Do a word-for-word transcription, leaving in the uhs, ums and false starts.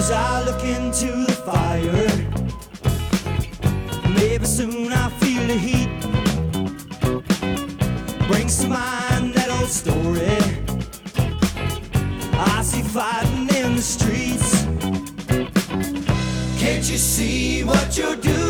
As I look into the fire, maybe soon I'll feel the heat. Brings to mind that old story I see fighting in the streets. Can't you see what you're doing?